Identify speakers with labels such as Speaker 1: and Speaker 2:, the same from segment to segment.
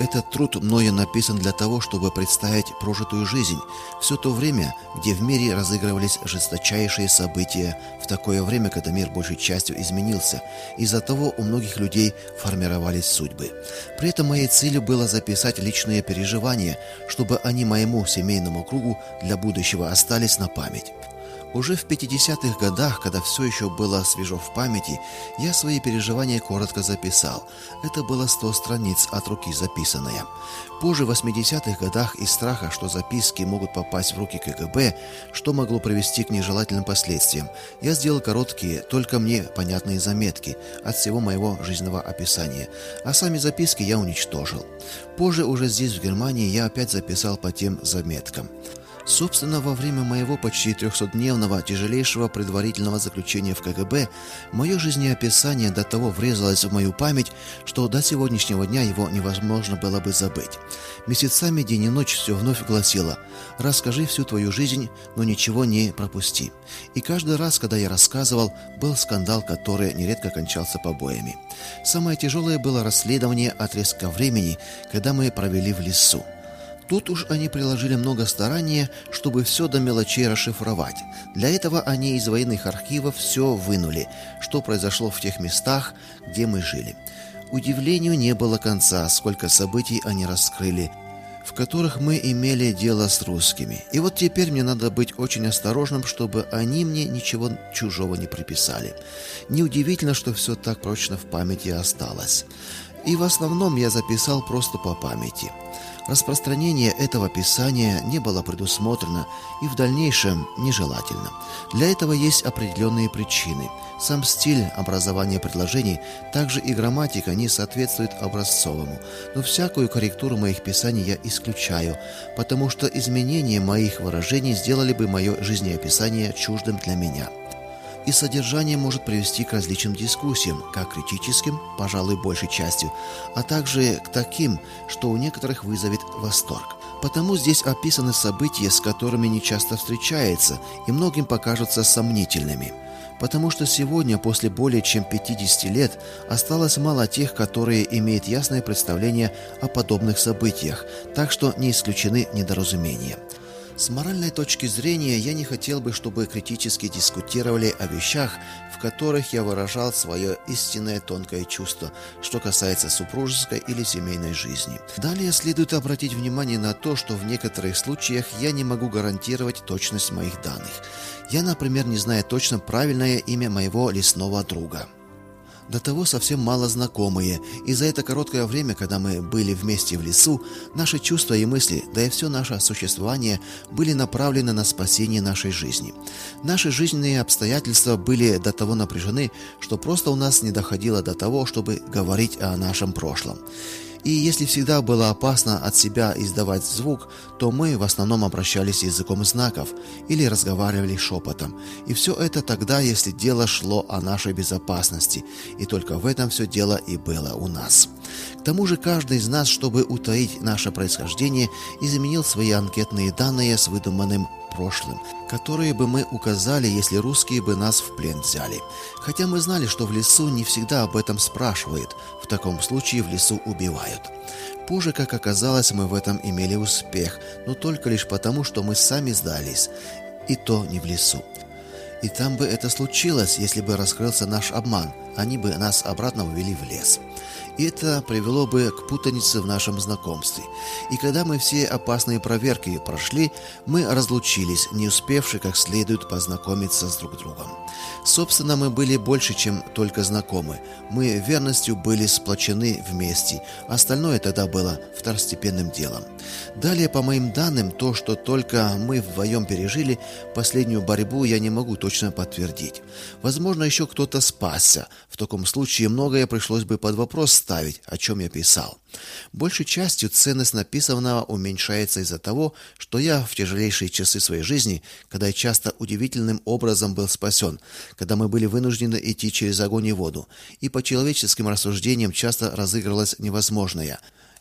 Speaker 1: Этот труд мною написан для того, чтобы представить прожитую жизнь, все то время, где в мире разыгрывались жесточайшие события, в такое время, когда мир большей частью изменился, из-за того у многих людей формировались судьбы. При этом моей целью было записать личные переживания, чтобы они моему семейному кругу для будущего остались на память. Уже в 50-х годах, когда все еще было свежо в памяти, я свои переживания коротко записал. Это было 100 страниц от руки записанное. Позже, в 80-х годах, из страха, что записки могут попасть в руки КГБ, что могло привести к нежелательным последствиям, я сделал короткие, только мне понятные заметки от всего моего жизненного описания, а сами записки я уничтожил. Позже, уже здесь, в Германии, я опять записал по тем заметкам. Собственно, во время моего почти 300-дневного тяжелейшего предварительного заключения в КГБ мое жизнеописание до того врезалось в мою память, что до сегодняшнего дня его невозможно было бы забыть. Месяцами день и ночь все вновь гласило: «Расскажи всю твою жизнь, но ничего не пропусти». И каждый раз, когда я рассказывал, был скандал, который нередко кончался побоями. Самое тяжелое было расследование отрезка времени, когда мы провели в лесу. Тут уж они приложили много старания, чтобы все до мелочей расшифровать. Для этого они из военных архивов все вынули, что произошло в тех местах, где мы жили. Удивлению не было конца, сколько событий они раскрыли, в которых мы имели дело с русскими. И вот теперь мне надо быть очень осторожным, чтобы они мне ничего чужого не приписали. Неудивительно, что все так прочно в памяти осталось. И в основном я записал просто по памяти. Распространение этого писания не было предусмотрено и в дальнейшем нежелательно. Для этого есть определенные причины. Сам стиль образования предложений, также и грамматика не соответствует образцовому. Но всякую корректуру моих писаний я исключаю, потому что изменение моих выражений сделали бы мое жизнеописание чуждым для меня. И содержание может привести к различным дискуссиям, как критическим, пожалуй, большей частью, а также к таким, что у некоторых вызовет восторг. Потому здесь описаны события, с которыми нечасто встречается, и многим покажутся сомнительными. Потому что сегодня, после более чем 50 лет, осталось мало тех, которые имеют ясное представление о подобных событиях, так что не исключены недоразумения. С моральной точки зрения я не хотел бы, чтобы критически дискутировали о вещах, в которых я выражал свое истинное тонкое чувство, что касается супружеской или семейной жизни. Далее следует обратить внимание на то, что в некоторых случаях я не могу гарантировать точность моих данных. Я, например, не знаю точно правильное имя моего лесного друга. До того совсем мало знакомые, и за это короткое время, когда мы были вместе в лесу, наши чувства и мысли, да и все наше существование были направлены на спасение нашей жизни. Наши жизненные обстоятельства были до того напряжены, что просто у нас не доходило до того, чтобы говорить о нашем прошлом. И если всегда было опасно от себя издавать звук, то мы в основном обращались языком знаков или разговаривали шепотом. И все это тогда, если дело шло о нашей безопасности. И только в этом все дело и было у нас. К тому же каждый из нас, чтобы утаить наше происхождение, изменил свои анкетные данные с выдуманным прошлым, которые бы мы указали, если русские бы нас в плен взяли. Хотя мы знали, что в лесу не всегда об этом спрашивают, в таком случае в лесу убивают. Позже, как оказалось, мы в этом имели успех, но только лишь потому, что мы сами сдались, и то не в лесу. И там бы это случилось, если бы раскрылся наш обман, они бы нас обратно увели в лес. И это привело бы к путанице в нашем знакомстве. И когда мы все опасные проверки прошли, мы разлучились, не успевши как следует познакомиться с друг другом. Собственно, мы были больше, чем только знакомы. Мы верностью были сплочены вместе. Остальное тогда было второстепенным делом. Далее, по моим данным, то, что только мы вдвоем пережили, последнюю борьбу я не могу точно подтвердить. Возможно, еще кто-то спасся. В таком случае многое пришлось бы под вопрос ставить, о чем я писал. Большей частью ценность написанного уменьшается из-за того, что я в тяжелейшие часы своей жизни, когда я часто удивительным образом был спасен, когда мы были вынуждены идти через огонь и воду, и по человеческим рассуждениям часто разыгрывалось невозможное.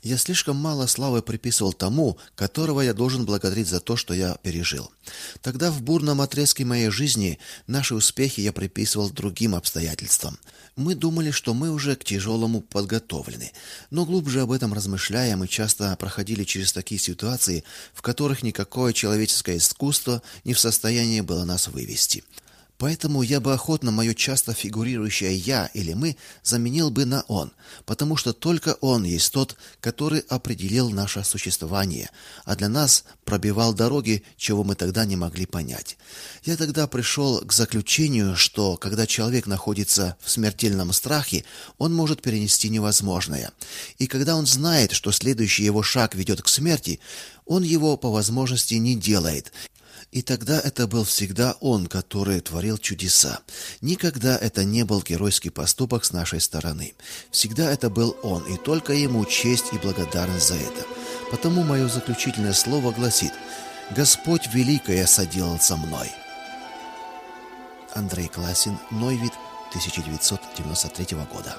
Speaker 1: Я слишком мало славы приписывал тому, которого я должен благодарить за то, что я пережил. Тогда в бурном отрезке моей жизни наши успехи я приписывал другим обстоятельствам. Мы думали, что мы уже к тяжелому подготовлены, но глубже об этом размышляя, мы часто проходили через такие ситуации, в которых никакое человеческое искусство не в состоянии было нас вывести. Поэтому я бы охотно мое часто фигурирующее «я» или «мы» заменил бы на «он», потому что только он есть тот, который определил наше существование, а для нас пробивал дороги, чего мы тогда не могли понять. Я тогда пришел к заключению, что когда человек находится в смертельном страхе, он может перенести невозможное. И когда он знает, что следующий его шаг ведет к смерти, он его по возможности не делает. И тогда это был всегда он, который творил чудеса. Никогда это не был геройский поступок с нашей стороны. Всегда это был он, и только ему честь и благодарность за это. Потому мое заключительное слово гласит: «Господь великое соделал со мной». Андрей Класин, Нойвид, 1993 года.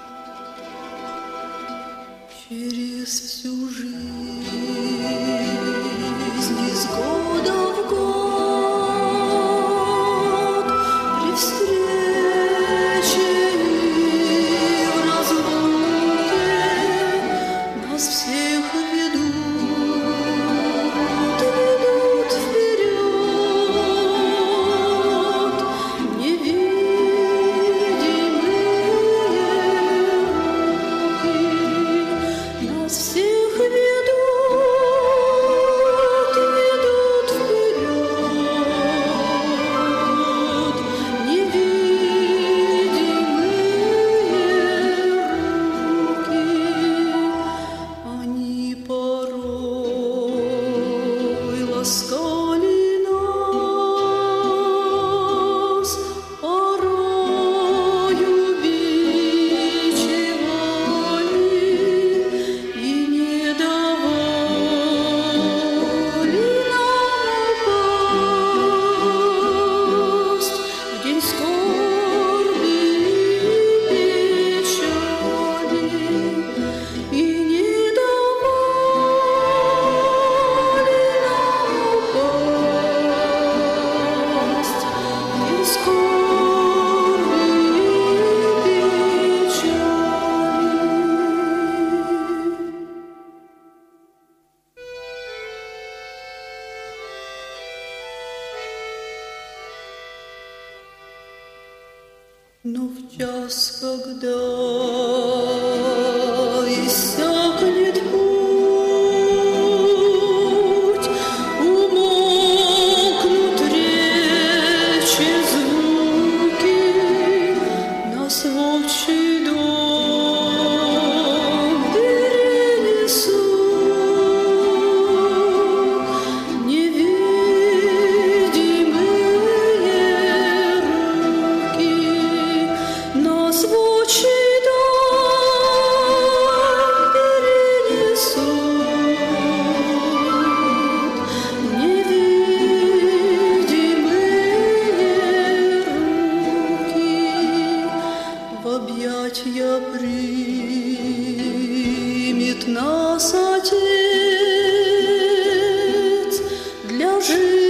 Speaker 2: Через всю жизнь из года в год при встрече и в разлуке нас всех ведут вперед невидимые руки. Нас всех ведут вперед невидимые руки. Они порой ласкали нас, порою бичевали и не давали нам упасть в день скорби и печали, и не давали нам упасть в день скорби и печали. Но в час, когда иссякнет путь, умолкнут речи, звуки, нас в отчий дом перенесут невидимые руки. Нас в отчий дом перенесут невидимые руки. В объятья примет нас Отец для жизни.